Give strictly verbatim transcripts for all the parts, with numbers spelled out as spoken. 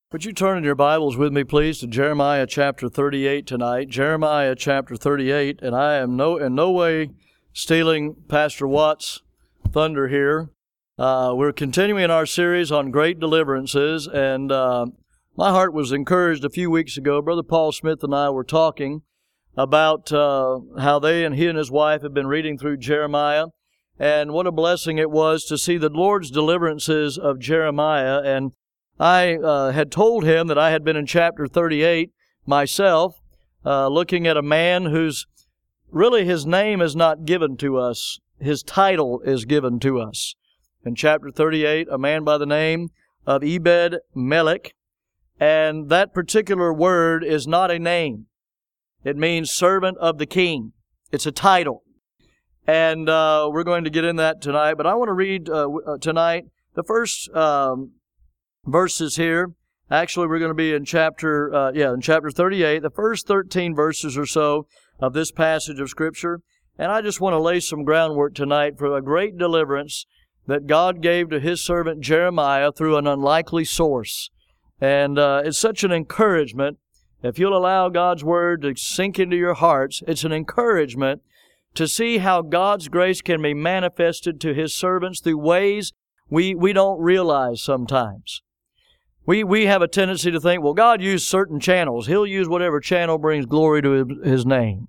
Would you turn in your Bibles with me, please, to Jeremiah chapter thirty-eight tonight? Jeremiah chapter thirty-eight, and I am no in no way stealing Pastor Watt's thunder here. Uh, we're continuing our series on great deliverances, and uh, my heart was encouraged a few weeks ago. Brother Paul Smith and I were talking about uh, how they and he and his wife have been reading through Jeremiah, and what a blessing it was to see the Lord's deliverances of Jeremiah. And I uh, had told him that I had been in chapter thirty-eight myself, uh, looking at a man whose, really his name is not given to us. His title is given to us. In chapter thirty-eight, a man by the name of Ebed-Melech, and that particular word is not a name. It means servant of the king. It's a title. And uh, we're going to get in that tonight, but I want to read uh, tonight the first um, verses here. Actually, we're going to be in chapter, uh, yeah, in chapter thirty-eight, the first thirteen verses or so of this passage of Scripture. And I just want to lay some groundwork tonight for a great deliverance that God gave to His servant Jeremiah through an unlikely source. And uh, it's such an encouragement. If you'll allow God's Word to sink into your hearts, it's an encouragement to see how God's grace can be manifested to His servants through ways we, we don't realize sometimes. We we have a tendency to think, well, God used certain channels. He'll use whatever channel brings glory to His name.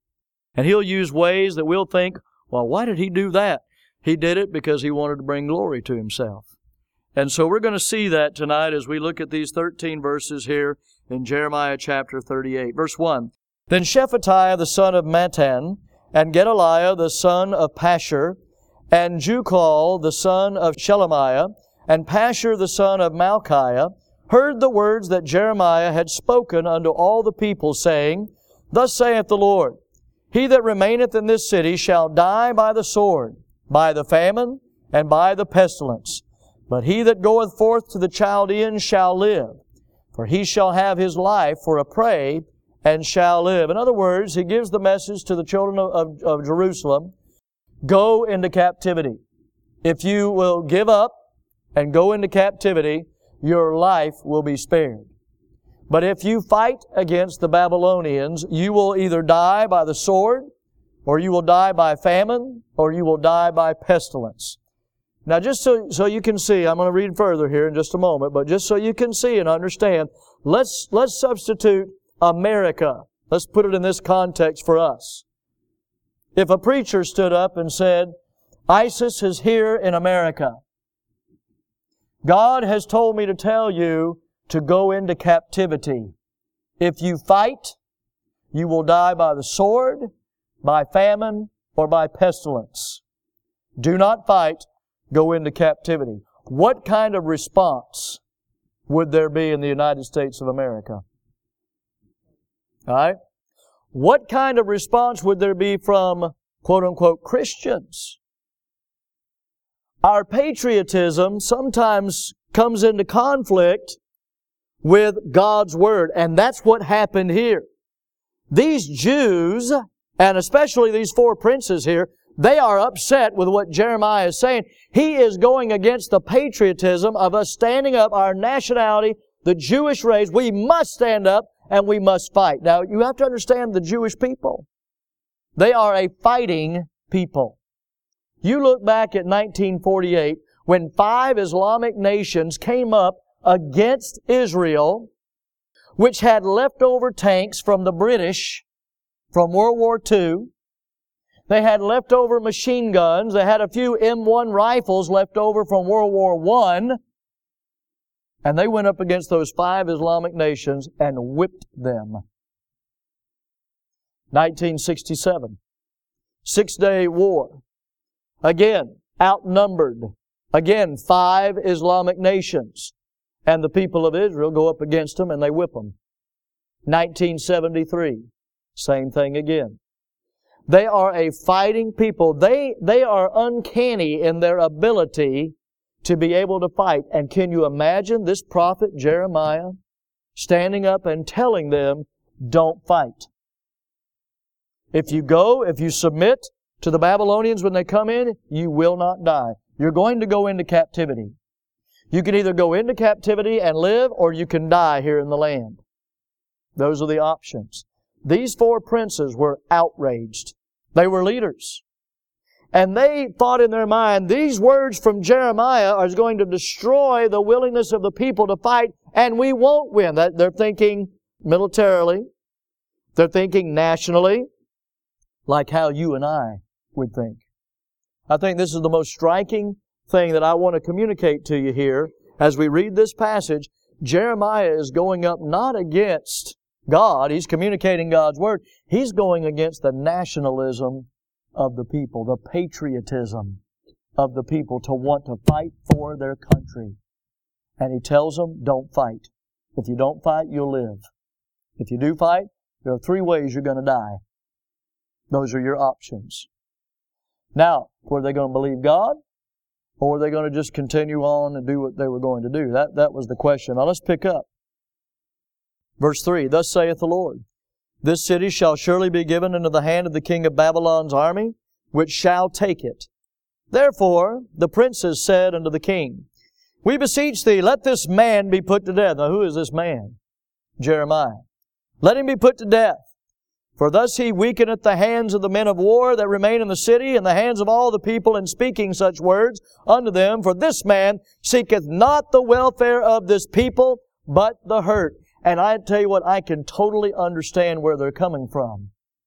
And He'll use ways that we'll think, well, why did He do that? He did it because He wanted to bring glory to Himself. And so we're going to see that tonight as we look at these thirteen verses here in Jeremiah chapter thirty-eight. Verse one, Then Shephatiah the son of Mattan, and Gedaliah the son of Pashur, and Jucal the son of Shelemiah, and Pashur the son of Malchiah, heard the words that Jeremiah had spoken unto all the people, saying, Thus saith the Lord, He that remaineth in this city shall die by the sword, by the famine, and by the pestilence. But he that goeth forth to the Chaldeans shall live, for he shall have his life for a prey, and shall live. In other words, he gives the message to the children of, of, of Jerusalem, go into captivity. If you will give up and go into captivity, your life will be spared. But if you fight against the Babylonians, you will either die by the sword, or you will die by famine, or you will die by pestilence. Now, just so, so you can see, I'm going to read further here in just a moment, but just so you can see and understand, let's, let's substitute America. Let's put it in this context for us. If a preacher stood up and said, ISIS is here in America, God has told me to tell you to go into captivity. If you fight, you will die by the sword, by famine, or by pestilence. Do not fight, go into captivity. What kind of response would there be in the United States of America? All right? What kind of response would there be from, quote-unquote, Christians? Our patriotism sometimes comes into conflict with God's Word, and that's what happened here. These Jews, and especially these four princes here, they are upset with what Jeremiah is saying. He is going against the patriotism of us standing up, our nationality, the Jewish race. We must stand up and we must fight. Now, you have to understand the Jewish people. They are a fighting people. You look back at nineteen forty-eight, when five Islamic nations came up against Israel, which had leftover tanks from the British from World War Two. They had leftover machine guns. They had a few M one rifles left over from World War One. And they went up against those five Islamic nations and whipped them. nineteen sixty-seven. Six-day war. Again, outnumbered. Again, five Islamic nations. And the people of Israel go up against them and they whip them. nineteen seventy-three. Same thing again. They are a fighting people. They, they are uncanny in their ability to be able to fight. And can you imagine this prophet Jeremiah standing up and telling them, don't fight. If you go, if you submit to the Babylonians when they come in, you will not die. You're going to go into captivity. You can either go into captivity and live, or you can die here in the land. Those are the options. These four princes were outraged. They were leaders. And they thought in their mind, these words from Jeremiah are going to destroy the willingness of the people to fight, and we won't win. They're thinking militarily. They're thinking nationally, like how you and I would think. I think this is the most striking thing that I want to communicate to you here. As we read this passage, Jeremiah is going up not against God. He's communicating God's Word. He's going against the nationalism of the people, the patriotism of the people to want to fight for their country. And he tells them, don't fight. If you don't fight, you'll live. If you do fight, there are three ways you're going to die. Those are your options. Now, were they going to believe God? Or were they going to just continue on and do what they were going to do? That, that was the question. Now let's pick up. Verse three, Thus saith the Lord, This city shall surely be given into the hand of the king of Babylon's army, which shall take it. Therefore the princes said unto the king, We beseech thee, let this man be put to death. Now who is this man? Jeremiah. Let him be put to death. For thus he weakeneth the hands of the men of war that remain in the city, and the hands of all the people in speaking such words unto them. For this man seeketh not the welfare of this people, but the hurt. And I tell you what, I can totally understand where they're coming from.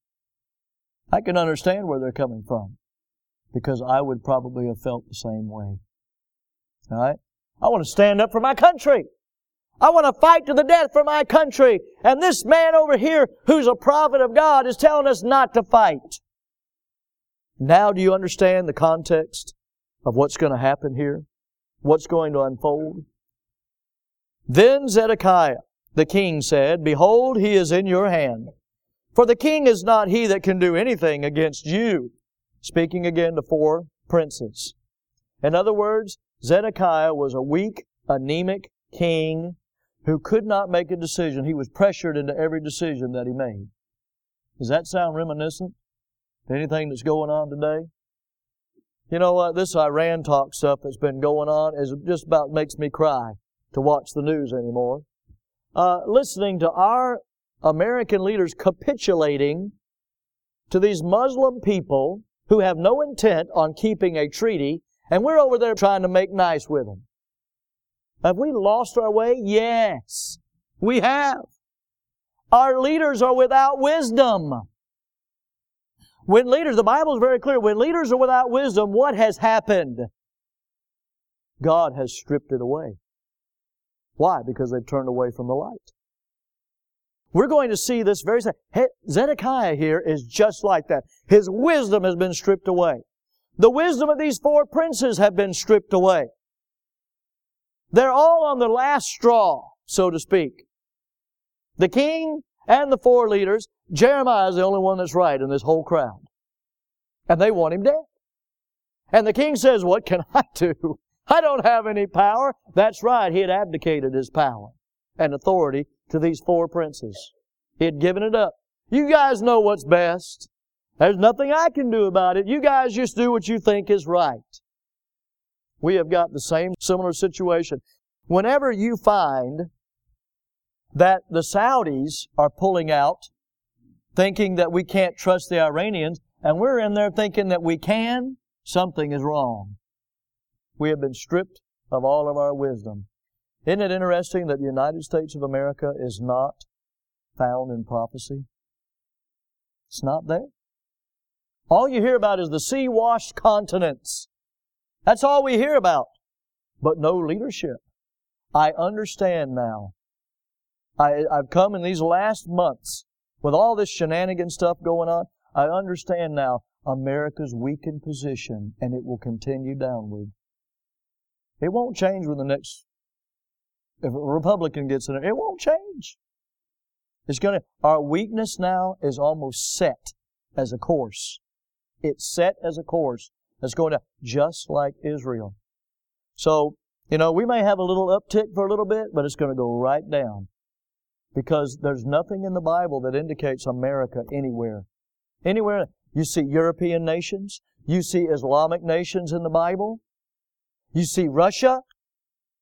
I can understand where they're coming from. Because I would probably have felt the same way. All right? I want to stand up for my country. I want to fight to the death for my country. And this man over here, who's a prophet of God, is telling us not to fight. Now do you understand the context of what's going to happen here? What's going to unfold? Then Zedekiah, the king, said, Behold, he is in your hand. For the king is not he that can do anything against you. Speaking again to four princes. In other words, Zedekiah was a weak, anemic king who could not make a decision. He was pressured into every decision that he made. Does that sound reminiscent to anything that's going on today? You know what? This Iran talk stuff that's been going on is just about makes me cry to watch the news anymore. Uh, listening to our American leaders capitulating to these Muslim people who have no intent on keeping a treaty, and we're over there trying to make nice with them. Have we lost our way? Yes, we have. Our leaders are without wisdom. When leaders, the Bible is very clear, when leaders are without wisdom, what has happened? God has stripped it away. Why? Because they've turned away from the light. We're going to see this very second. Zedekiah here is just like that. His wisdom has been stripped away. The wisdom of these four princes have been stripped away. They're all on the last straw, so to speak. The king and the four leaders, Jeremiah is the only one that's right in this whole crowd. And they want him dead. And the king says, what can I do? I don't have any power. That's right, he had abdicated his power and authority to these four princes. He had given it up. You guys know what's best. There's nothing I can do about it. You guys just do what you think is right. We have got the same similar situation. Whenever you find that the Saudis are pulling out, thinking that we can't trust the Iranians, and we're in there thinking that we can, something is wrong. We have been stripped of all of our wisdom. Isn't it interesting that the United States of America is not found in prophecy? It's not there. All you hear about is the sea-washed continents. That's all we hear about. But no leadership. I understand now. I, I've come in these last months, with all this shenanigan stuff going on, I understand now America's weakened position, and it will continue downward. It won't change when the next, if a Republican gets in there, it won't change. It's going to, our weakness now is almost set as a course. It's set as a course that's going to, just like Israel. So, you know, we may have a little uptick for a little bit, but it's going to go right down. Because there's nothing in the Bible that indicates America anywhere. Anywhere. You see European nations. You see Islamic nations in the Bible. You see Russia.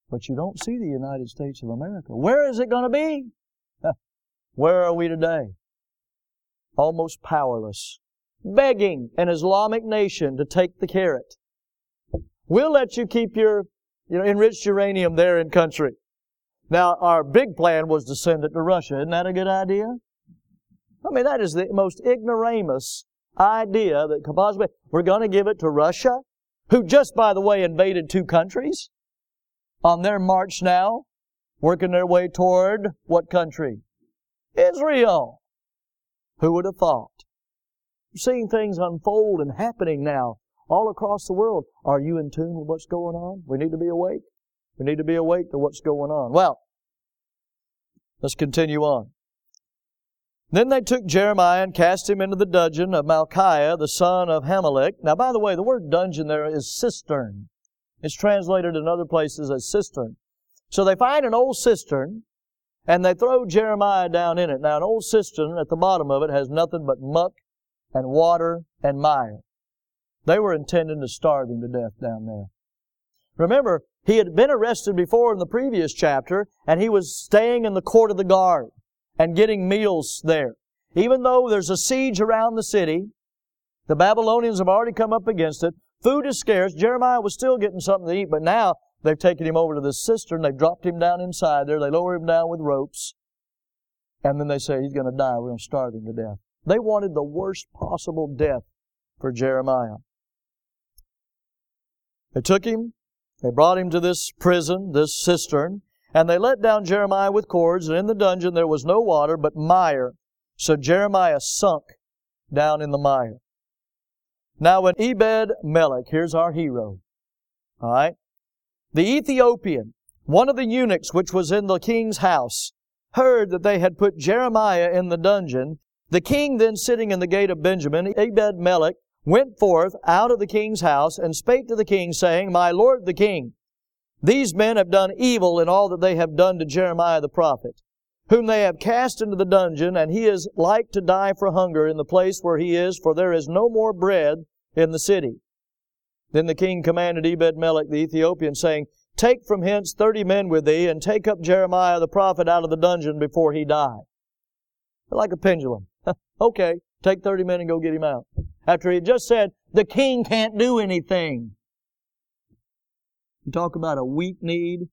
but you don't see the United States of America. Where is it going to be? Where are we today? Almost powerless. Begging an Islamic nation to take the carrot. We'll let you keep your you know, enriched uranium there in country. Now, our big plan was to send it to Russia. Isn't that a good idea? I mean, that is the most ignoramus idea that could possibly... We're going to give it to Russia, who just, by the way, invaded two countries on their march now, working their way toward what country? Israel. Who would have thought? We're seeing things unfold and happening now all across the world. Are you in tune with what's going on? We need to be awake. We need to be awake to what's going on. Well, let's continue on. Then they took Jeremiah and cast him into the dungeon of Malchiah, the son of Hamelech. Now, by the way, the word dungeon there is cistern. It's translated in other places as cistern. So they find an old cistern, and they throw Jeremiah down in it. Now, an old cistern at the bottom of it has nothing but muck and water and mire. They were intending to starve him to death down there. Remember, he had been arrested before in the previous chapter, and he was staying in the court of the guard and getting meals there. Even though there's a siege around the city, the Babylonians have already come up against it. Food is scarce. Jeremiah was still getting something to eat, but now they've taken him over to this cistern. They've dropped him down inside there. They lower him down with ropes. And then they say, he's going to die. We're going to starve him to death. They wanted the worst possible death for Jeremiah. They took him, they brought him to this prison, this cistern, and they let down Jeremiah with cords, and in the dungeon there was no water but mire. So Jeremiah sunk down in the mire. Now when Ebed-Melech, here's our hero, all right, the Ethiopian, one of the eunuchs which was in the king's house, heard that they had put Jeremiah in the dungeon, the king then sitting in the gate of Benjamin, Ebed-Melech, went forth out of the king's house and spake to the king, saying, My lord the king, these men have done evil in all that they have done to Jeremiah the prophet, whom they have cast into the dungeon, and he is like to die for hunger in the place where he is, for there is no more bread in the city. Then the king commanded Ebed-Melech the Ethiopian, saying, Take from hence thirty men with thee, and take up Jeremiah the prophet out of the dungeon before he die. Like a pendulum. Okay, take thirty men and go get him out. After he had just said, the king can't do anything. You talk about a weak-kneed,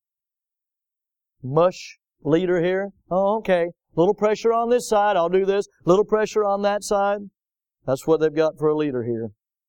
mush leader here. Oh, okay. Little pressure on this side, I'll do this. Little pressure on that side. That's what they've got for a leader here.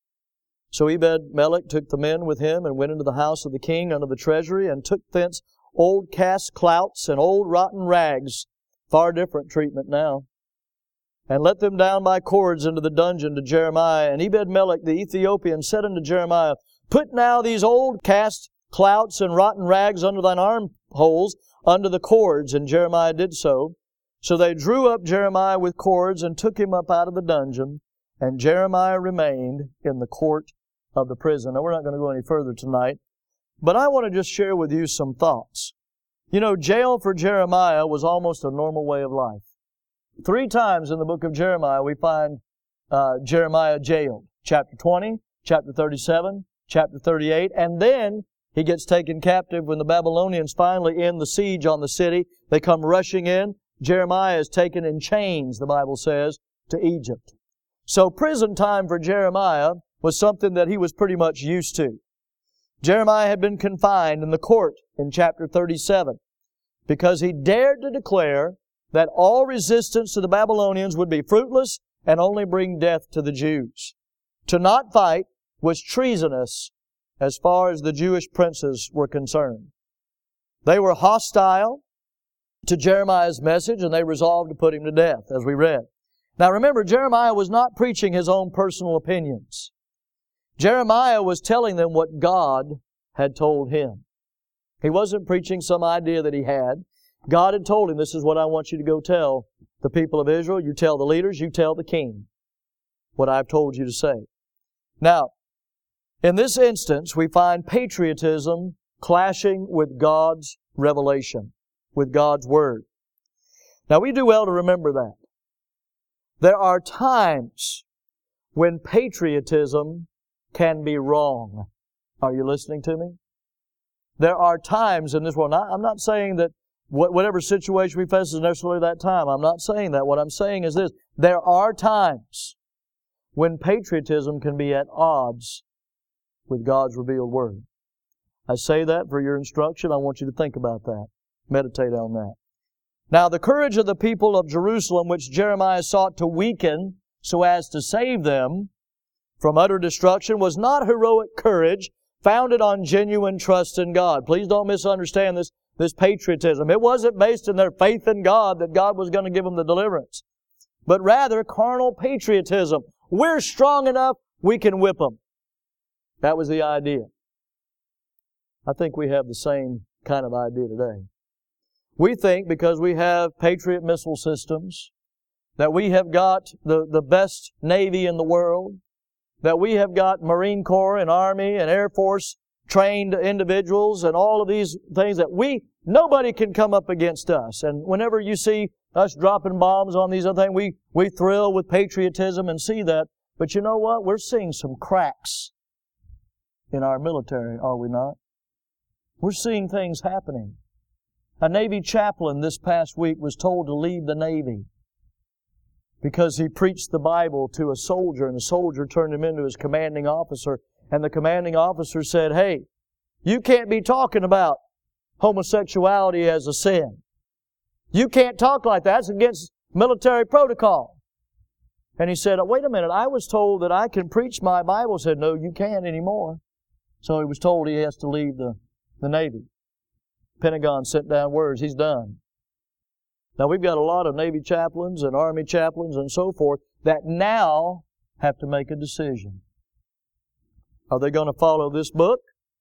So Ebed-Melech took the men with him and went into the house of the king under the treasury and took thence old cast clouts and old rotten rags. Far different treatment now. And let them down by cords into the dungeon to Jeremiah. And Ebed-Melech the Ethiopian said unto Jeremiah, Put now these old cast clouts and rotten rags under thine armholes, under the cords. And Jeremiah did so. So they drew up Jeremiah with cords and took him up out of the dungeon. And Jeremiah remained in the court of the prison. Now, we're not going to go any further tonight, but I want to just share with you some thoughts. You know, jail for Jeremiah was almost a normal way of life. Three times in the book of Jeremiah we find uh, Jeremiah jailed. Chapter twenty, chapter thirty-seven, chapter thirty-eight, and then he gets taken captive when the Babylonians finally end the siege on the city. They come rushing in. Jeremiah is taken in chains, the Bible says, to Egypt. So prison time for Jeremiah was something that he was pretty much used to. Jeremiah had been confined in the court in chapter thirty-seven because he dared to declare that all resistance to the Babylonians would be fruitless and only bring death to the Jews. To not fight was treasonous as far as the Jewish princes were concerned. They were hostile to Jeremiah's message, and they resolved to put him to death, as we read. Now remember, Jeremiah was not preaching his own personal opinions. Jeremiah was telling them what God had told him. He wasn't preaching some idea that he had. God had told him, this is what I want you to go tell the people of Israel. You tell the leaders, you tell the king what I've told you to say. Now, in this instance, we find patriotism clashing with God's revelation, with God's Word. Now, we do well to remember that. There are times when patriotism can be wrong. Are you listening to me? There are times in this world. Now, I'm not saying that whatever situation we face is necessarily that time. I'm not saying that. What I'm saying is this. There are times when patriotism can be at odds with God's revealed Word. I say that for your instruction. I want you to think about that. Meditate on that. Now, the courage of the people of Jerusalem, which Jeremiah sought to weaken so as to save them from utter destruction, was not heroic courage founded on genuine trust in God. Please don't misunderstand this, this patriotism. It wasn't based in their faith in God that God was going to give them the deliverance, but rather carnal patriotism. We're strong enough, we can whip them. That was the idea. I think we have the same kind of idea today. We think because we have Patriot missile systems, that we have got the, the best Navy in the world, that we have got Marine Corps and Army and Air Force trained individuals and all of these things that we, nobody can come up against us. And whenever you see us dropping bombs on these other things, we, we thrill with patriotism and see that. But you know what? We're seeing some cracks in our military, are we not? We're seeing things happening. A Navy chaplain this past week was told to leave the Navy because he preached the Bible to a soldier, and the soldier turned him into his commanding officer, and the commanding officer said, "Hey, you can't be talking about homosexuality as a sin. You can't talk like that. It's against military protocol." And he said, "Wait a minute, I was told that I can preach my Bible." He said, "No, you can't anymore." So he was told he has to leave the, the Navy. Pentagon sent down words, he's done. Now we've got a lot of Navy chaplains and Army chaplains and so forth that now have to make a decision. Are they going to follow this book?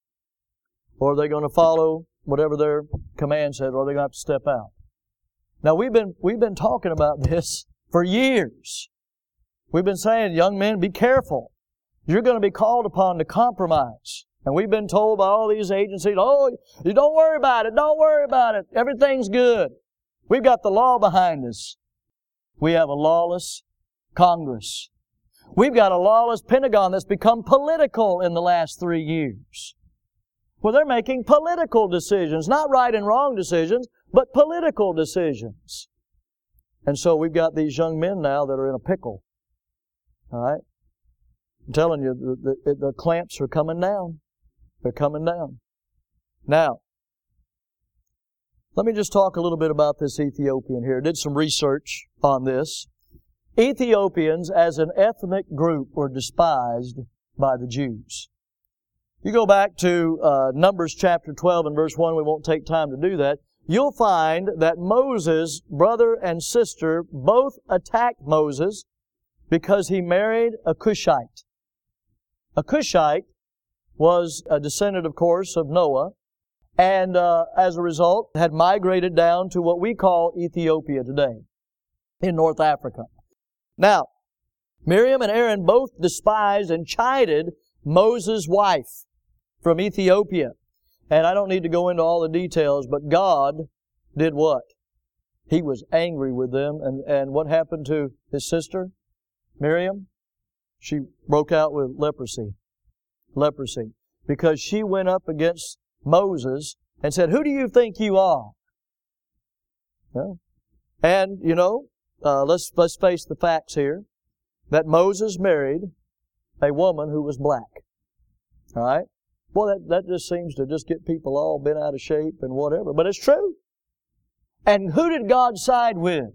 Or are they going to follow whatever their command said? Or are they going to have to step out? Now we've been, we've been talking about this for years. We've been saying, young men, be careful. You're going to be called upon to compromise. And we've been told by all these agencies, oh, you don't worry about it, don't worry about it. Everything's good. We've got the law behind us. We have a lawless Congress. We've got a lawless Pentagon that's become political in the last three years. Well, they're making political decisions, not right and wrong decisions, but political decisions. And so we've got these young men now that are in a pickle. All right? I'm telling you, the, the, the clamps are coming down. They're coming down. Now, let me just talk a little bit about this Ethiopian here. I did some research on this. Ethiopians as an ethnic group were despised by the Jews. You go back to uh, Numbers chapter twelve and verse one, we won't take time to do that. You'll find that Moses' brother and sister both attacked Moses because he married a Cushite. A Cushite was a descendant, of course, of Noah, and uh, as a result had migrated down to what we call Ethiopia today, in North Africa. Now, Miriam and Aaron both despised and chided Moses' wife from Ethiopia. And I don't need to go into all the details, but God did what? He was angry with them. And, and what happened to his sister, Miriam? She broke out with leprosy. Leprosy. Because she went up against Moses and said, "Who do you think you are?" Well, and, you know, uh, let's, let's face the facts here, that Moses married a woman who was black. All right? Well, that, that just seems to just get people all bent out of shape and whatever. But it's true. And who did God side with?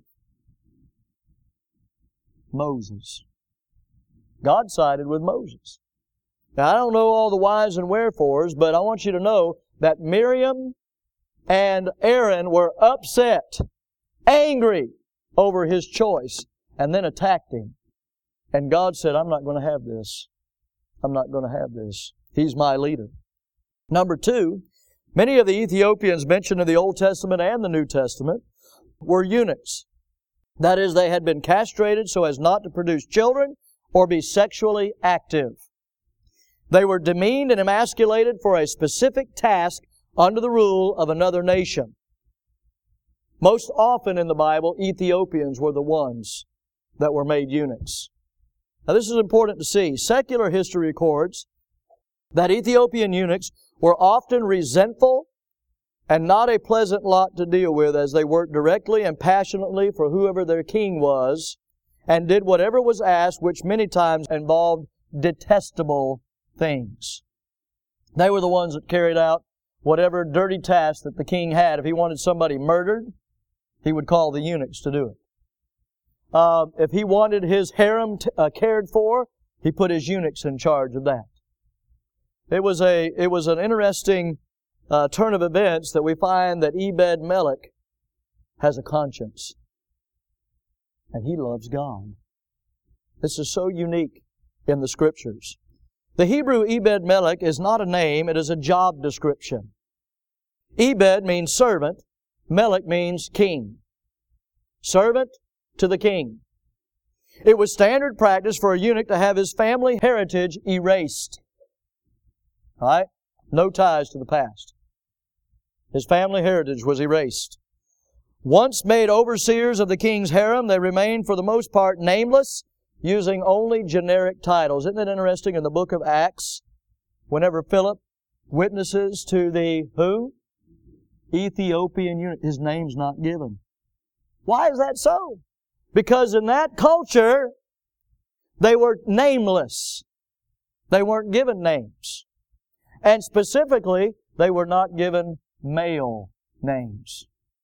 Moses. God sided with Moses. Now, I don't know all the whys and wherefores, but I want you to know that Miriam and Aaron were upset, angry over his choice, and then attacked him. And God said, "I'm not going to have this. I'm not going to have this. He's my leader." Number two, many of the Ethiopians mentioned in the Old Testament and the New Testament were eunuchs. That is, they had been castrated so as not to produce children or be sexually active. They were demeaned and emasculated for a specific task under the rule of another nation. Most often in the Bible, Ethiopians were the ones that were made eunuchs. Now this is important to see. Secular history records that Ethiopian eunuchs were often resentful and not a pleasant lot to deal with, as they worked directly and passionately for whoever their king was, and did whatever was asked, which many times involved detestable things. They were the ones that carried out whatever dirty task that the king had. If he wanted somebody murdered, he would call the eunuchs to do it. Uh, if he wanted his harem t- uh, cared for, he put his eunuchs in charge of that. It was a it was an interesting uh, turn of events that we find that Ebed-Melech has a conscience, and he loves God. This is so unique in the Scriptures. The Hebrew Ebed-Melech is not a name, it is a job description. Ebed means servant, Melech means king. Servant to the king. It was standard practice for a eunuch to have his family heritage erased. All right? No ties to the past. His family heritage was erased. Once made overseers of the king's harem, they remained for the most part nameless, using only generic titles. Isn't it interesting in the book of Acts, whenever Philip witnesses to the who? Ethiopian eunuch, his name's not given. Why is that so? Because in that culture, they were nameless. They weren't given names. And specifically, they were not given male names.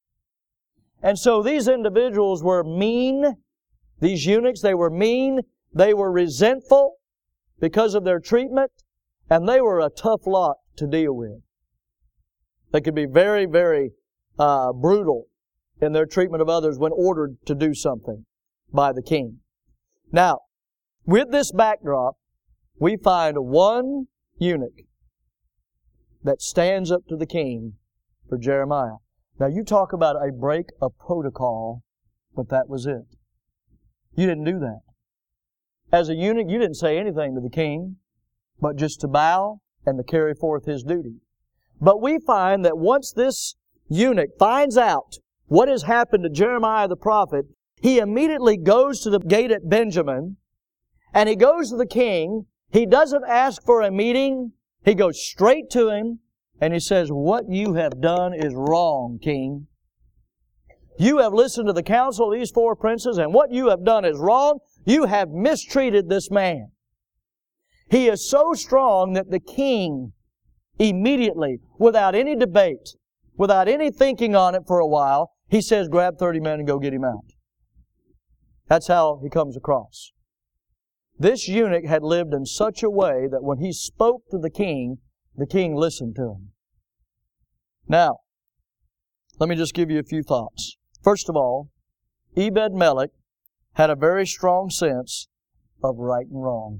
And so these individuals were mean. These eunuchs, they were mean. They were resentful because of their treatment. And they were a tough lot to deal with. They could be very, very uh, brutal in their treatment of others when ordered to do something by the king. Now, with this backdrop, we find one eunuch that stands up to the king for Jeremiah. Now, you talk about a break of protocol, but that was it. You didn't do that. As a eunuch, you didn't say anything to the king, but just to bow and to carry forth his duty. But we find that once this eunuch finds out what has happened to Jeremiah the prophet, he immediately goes to the gate at Benjamin, and he goes to the king. He doesn't ask for a meeting. He goes straight to him, and he says, "What you have done is wrong, king. You have listened to the counsel of these four princes, and what you have done is wrong. You have mistreated this man." He is so strong that the king immediately, without any debate, without any thinking on it for a while, he says, "Grab thirty men and go get him out." That's how he comes across. This eunuch had lived in such a way that when he spoke to the king, the king listened to him. Now, let me just give you a few thoughts. First of all, Ebed-Melech had a very strong sense of right and wrong.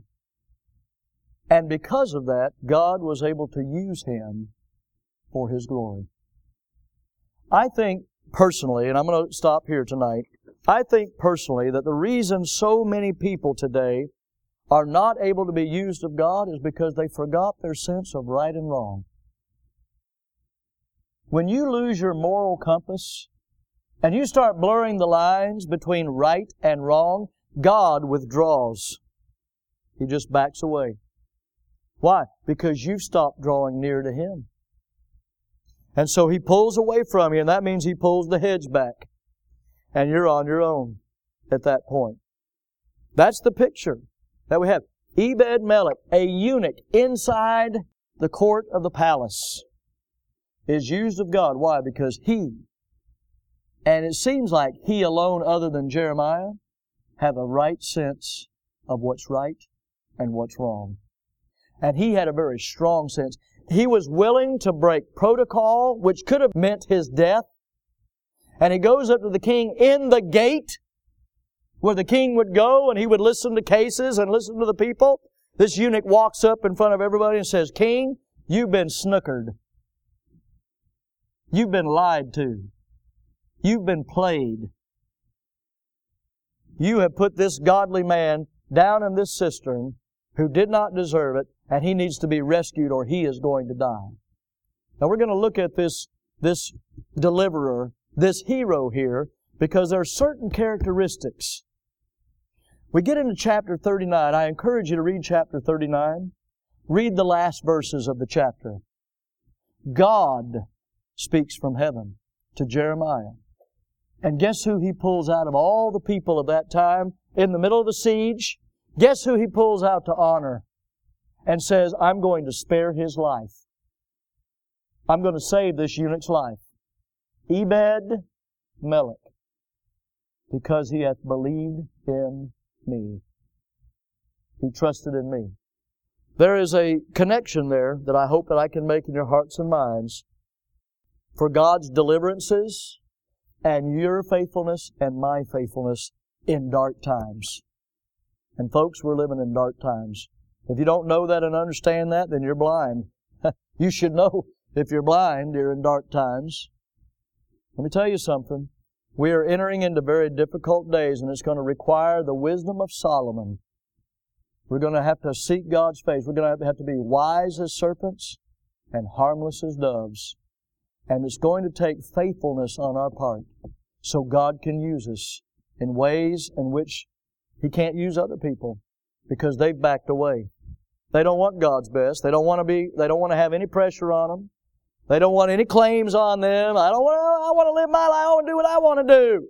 And because of that, God was able to use him for His glory. I think personally, and I'm going to stop here tonight, I think personally that the reason so many people today are not able to be used of God is because they forgot their sense of right and wrong. When you lose your moral compass and you start blurring the lines between right and wrong, God withdraws. He just backs away. Why? Because you've stopped drawing near to Him. And so He pulls away from you, and that means He pulls the hedge back. And you're on your own at that point. That's the picture that we have. Ebed-Melech, a eunuch inside the court of the palace, is used of God. Why? Because he, and it seems like he alone other than Jeremiah, have a right sense of what's right and what's wrong. And he had a very strong sense. He was willing to break protocol, which could have meant his death. And he goes up to the king in the gate, where the king would go and he would listen to cases and listen to the people. This eunuch walks up in front of everybody and says, "King, you've been snookered. You've been lied to. You've been played. You have put this godly man down in this cistern who did not deserve it, and he needs to be rescued or he is going to die." Now we're going to look at this, this deliverer, this hero here, because there are certain characteristics. We get into chapter thirty-nine. I encourage you to read chapter thirty-nine. Read the last verses of the chapter. God speaks from heaven to Jeremiah. And guess who He pulls out of all the people of that time in the middle of the siege? Guess who He pulls out to honor and says, I'm going to spare his life. I'm going to save this eunuch's life. Ebed-Melech, because he hath believed in me. He trusted in me. There is a connection there that I hope that I can make in your hearts and minds for God's deliverances and your faithfulness and my faithfulness in dark times. And folks, we're living in dark times. If you don't know that and understand that, then you're blind. You should know if you're blind, you're in dark times. Let me tell you something. We are entering into very difficult days, and it's going to require the wisdom of Solomon. We're going to have to seek God's face. We're going to have to be wise as serpents and harmless as doves. And it's going to take faithfulness on our part so God can use us in ways in which He can't use other people because they've backed away. They don't want God's best. They don't want to be, they don't want to have any pressure on them. They don't want any claims on them. I don't want to, I want to live my life. I want to do what I want to do.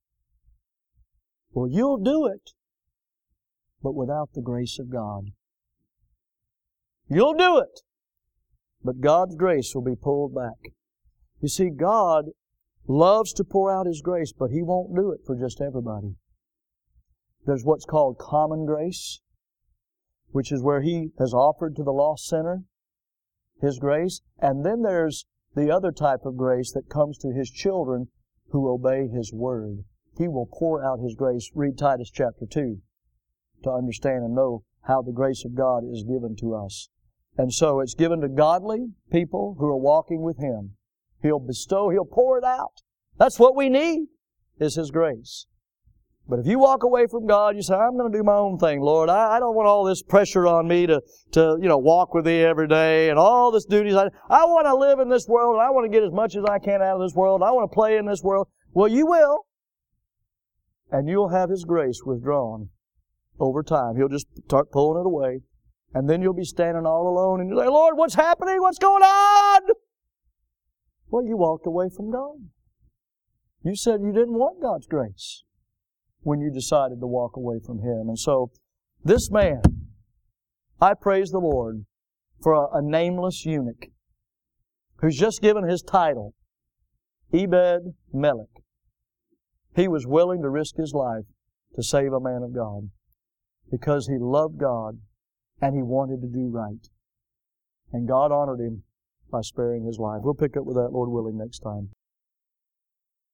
Well, you'll do it, but without the grace of God. You'll do it, but God's grace will be pulled back. You see, God loves to pour out His grace, but He won't do it for just everybody. There's what's called common grace, which is where He has offered to the lost sinner His grace. And then there's the other type of grace that comes to His children who obey His Word. He will pour out His grace. Read Titus chapter two to understand and know how the grace of God is given to us. And so it's given to godly people who are walking with Him. He'll bestow, He'll pour it out. That's what we need, is His grace. But if you walk away from God, you say, I'm going to do my own thing, Lord. I, I don't want all this pressure on me to, to, you know, walk with Thee every day and all this duties. I, I want to live in this world and I want to get as much as I can out of this world. I want to play in this world. Well, you will. And you'll have His grace withdrawn over time. He'll just start pulling it away. And then you'll be standing all alone and you'll say, Lord, what's happening? What's going on? Well, you walked away from God. You said you didn't want God's grace when you decided to walk away from Him. And so, this man, I praise the Lord for a, a nameless eunuch who's just given his title, Ebed-Melech. He was willing to risk his life to save a man of God because he loved God and he wanted to do right. And God honored him by sparing his life. We'll pick up with that, Lord willing, next time.